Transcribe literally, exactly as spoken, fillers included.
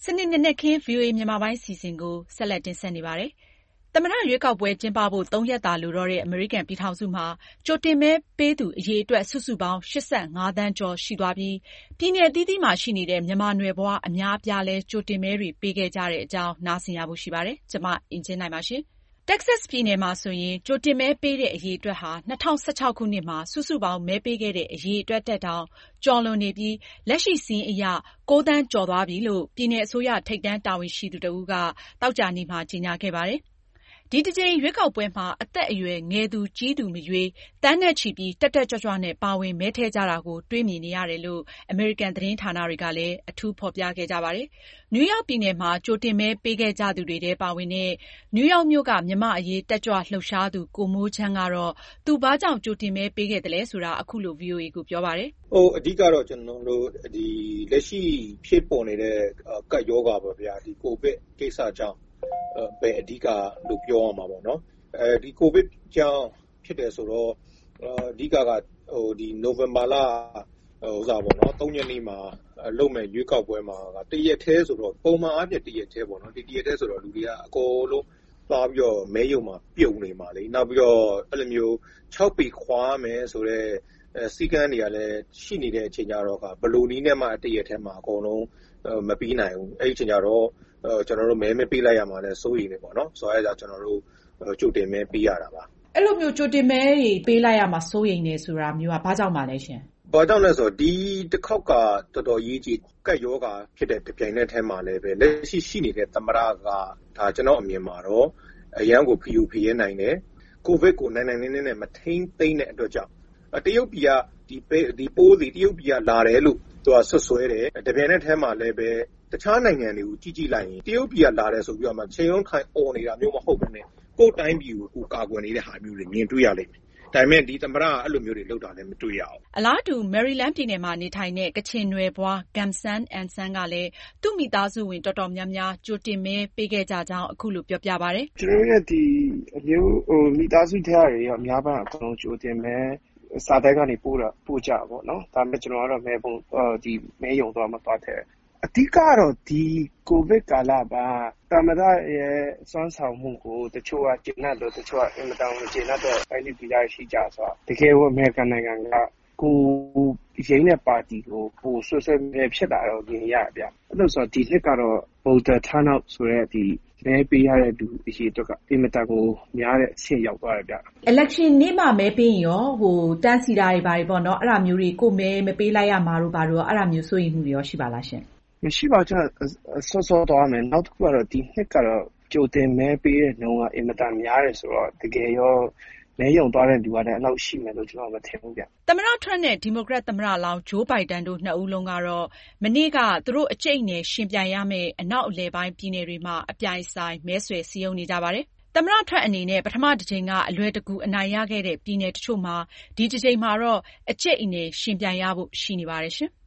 နစ်နနက်ခင်း ဗွီအိုအေမြန်မာပိုင်းအစီအစဉ်ကိုဆက်လက်တင်ဆက်နေပါတယ်။ သမ္မတရွေးကောက်ပွဲကျင်းပဖို့သုံးရက်သာလိုတော့တဲ့အမေရိကန်ပြည်ထောင်စုမှာကြိုတင်မဲပေးသူအရေအတွက်စုစုပေါင်း ၈၅ သန်းကျော်ရှိသွားပြီး ပြည်နယ်အသီးသီးမှာရှိနေတဲ့မြန်မာနွယ်ဖွားအများအပြားလည်းကြိုတင်မဲတွေပေးခဲ့ကြတဲ့အကြောင်း နားဆင်ရဖို့ရှိပါတယ်။ မအင်ကြင်းနိုင်က ဆက်လက်တင်ပြမှာပါ။ တက္ကဆက်ပြည်နယ်မှာဆိုရင် ကြိုတင်မဲပေးတဲ့အရေအတွက်ဟာ ၂၀၁၆ ခုနှစ်မှာ စုစုပေါင်းမဲပေးခဲ့တဲ့အရေအတွက်ထက်တောင်ကျော်လွန်နေပြီး လက်ရှိစာရင်းအရ ၉ သန်းကျော်သွားပြီလို့ ပြည်နယ်အစိုးရထိပ်တန်းတာဝန်ရှိသူတဦးက သောကြာနေ့မှာ ကြေညာခဲ့ပါတယ်။ ဒီတကြိမ်ရွေးကောက်ပွဲမှာ အသက်အရွယ်ငယ်သူကြီးသူမရွေး သန်းနဲ့ချီပြီး တက်တက်ကြွကြွနဲ့ပါဝင်မဲထည့်ကြတာကို တွေ့မြင်နေရတယ်လို့ အမေရိကန်သတင်းဌာနတွေကလည်း အထူးဖေါ်ပြခဲ့ကြပါတယ်။ နယူးယောက်ပြည်နယ်မှာ ကြိုတင်မဲပေးခဲ့ကြသူတွေထဲပါဝင်တဲ့ နယူးယောက်မြို့က မြန်မာ့အရေးတက်ကြွလှုပ်ရှားသူ ကိုမိုးချမ်းကတော့ သူဘာကြောင့်ကြိုတင်မဲပေးခဲ့သလဲဆိုတာ အခုလို ဗွီအိုအေကိုပြောပါတယ်။ အဓိကတော့ ကျနော်တို့လက်ရှိဖြစ်ပေါ်နေတဲ့ကပ်ရောဂါပေါ့ဗျာ။ ဒီကိုဗစ်ကိစ္စကြောင့်ပဲအဓိကလို့ပြောရမှာပေါ့နော်။ ဒီကိုဗစ်ကြောင့်ဖြစ်တယ်ဆိုတော့ အဓိကကနိုဝင်ဘာလသုံးရက်နေ့မှာလုပ်မယ့်ရွေးကောက်ပွဲမှာတရက်ထဲဆိုတော့ပုံမှန်အားဖြင့်တရက်ထဲပေါ့နော်။ ဒီတရက်ထဲဆိုတော့လူတွေကအကုန်လုံးသွားပြီးတော့မဲရုံမှာပြုံနေမှာလေ။ နောက်ပြီးတော့အဲလိုမျိုးခြောက်ပေခွာရမယ်ဆိုတဲ့စည်းကမ်းတွေကလည်းရှိနေတဲ့အချိန်ကျတော့ဘယ်လိုနည်းနဲ့မှတရက်ထဲမှာအကုန်လုံးမပြီးနိုင်ဘူး။ အဲဒီအချိန်ကျတော့ကျနော်တို့မဲမပေးလိုက်ရမှာလည်းစိုးရိမ်တယ်ပေါ့နော်။ ဆိုတော့အဲဒါကြောင့်ကျနော်တို့ကြိုတင်မဲပေးရတာပါ။ အဲလိုမျိုးကြိုတင်မဲတွေပေးလိုက်ရမှာစိုးရိမ်တယ်ဆိုတာမျိုးကဘာကြောင့်ပါလဲရှင်။ ဘာကြောင့်လဲဆိုတော့ဒီတခေါက်ကတော်တော်အရေးကြီးကပ်ရောဂါဖြစ်တဲ့တပြိုင်နက်ထဲမှာလည်းပဲလက်ရှိရှိနေတဲ့သမ္မတကဒါကျနော့်အမြင်မှာတော့အရမ်းကိုဖီယူဖီရဲနိုင်တယ်။ ကိုဗစ်ကိုနိုင်နိုင်နင်းနင်းနဲ့မထိန်းသိမ်းတဲ့အတွက်ကြောင့်တရုတ်ပြည်ကဒီပိုးသည်တရုတ်ပြည်ကလာတယ်လို့သူကစွပ်စွဲတယ်။ တပြိုင်နက်ထဲမှာလည်းပဲတခြားနိုင်ငံတွေကိုကြည့်ကြည့်လိုက်ရင်တရုတ်ပြည်ကလာတယ်ဆိုပြီးတော့မှချိန်ရုံးထိုင်အော်နေတာမျိုးမဟုတ်ဘဲနဲ့ကိုယ့်တိုင်းပြည်ကိုကာကွယ်နေတဲ့ဟာမျိုးတွေမြင်တွေ့ရလိမ့်မယ်။ ဒါပေမဲ့ဒီသမ္မတကအဲလိုမျိုးတွေလုပ်တာလည်းမတွေ့ရဘူး။အလားတူ မယ်ရီလန်းပြည်နယ်မှာနေထိုင်တဲ့ကချင်နွယ်ဖွား Gum San N Sang ကလည်းသူ့မိသားစုဝင်တော်တော်များများကြိုတင်မဲပေးခဲ့ကြကြောင်းအခုလိုပြောပြပါတယ်။ ကျနော်တို့ရဲ့ဒီအမျိုးမိသားစုထဲကနေအများပိုင်းအကုန်လုံးကြိုတင်မဲစာတိုက်ကနေပို့တာပို့ကြတာပေါ့နော်။ ဒါပေမဲ့ကျနော်ကတော့မဲပုံဒီမဲရုံတော့မသွားထည့်။အဓိကတော့ဒီကိုဗစ်ကာလမှာသမ္မတရဲ့စွမ်းဆောင်မှုကိုတချို့ကကျေနပ်လို့တချို့ကအင်မတန်မကျေနပ်တဲ့တိုင်းသူပြည်သားတွေရှိကြဆိုတော့တကယ်ကိုအမေရိကန်နိုင်ငံကကိုရိမ်းတဲ့ပါတီကိုပိုဆွဆွဲမဲဖြစ်တာတော့မြင်ရတယ်ဗျ။အဲလို့ဆိုတော့ဒီနှစ်ကတော့ voter turnout ဆိုတဲ့ဒီမဲပေးရတဲ့လူအရေအတွက်ကအင်မတန်ကိုများတဲ့အဆင့်ရောက်သွားတယ်ဗျ။ election နေ့မှမဲပေးရင်ရောဟိုတန်းစီတာတွေဘာတွေပေါ့နော်။အဲဒါမျိုးတွေကိုမဲမပေးလိုက်ရမှာတို့ဘာတို့အဲဒါမျိုးစိုးရိမ်မှုတွေရောရှိပါလားရှင်။မရှိပါဘူးကျတော့စောစောသွားမယ်။နောက်တစ်ခုကတော့ဒီနှစ်ကတော့ကြိုတင်မဲပေးတဲ့နှုန်းကအင်မတန်များတယ်ဆိုတော့တကယ်ရောမဲရုံသွားတဲ့လူကလည်းအဲလောက်ရှိမယ်လို့ကျနော်မထင်ဘူးဗျ။သမ္မတ Trump နဲ့ ဒီမိုကရက်သမ္မတလောင်း Joe Biden တို့နှစ်ဦးလုံးကတော့မနေ့ကသူတို့အကြိတ်အနယ်ယှဉ်ပြိုင်ရမယ့်အနောက်အလယ်ပိုင်းပြည်နယ်တွေမှာအပြိုင်အဆိုင်မဲဆွယ်စည်းရုံးနေကြပါတယ်။ သမ္မတ Trump အနေနဲ့ပထမတကြိမ်ကအလွယ်တကူအနိုင်ရခဲ့တဲ့ပြည်နယ်တချို့မှာဒီတကြိမ်မှာတော့အကြိတ်အနယ်ယှဉ်ပြိုင်ရဖို့ရှိနေပါတယ်ရှင်။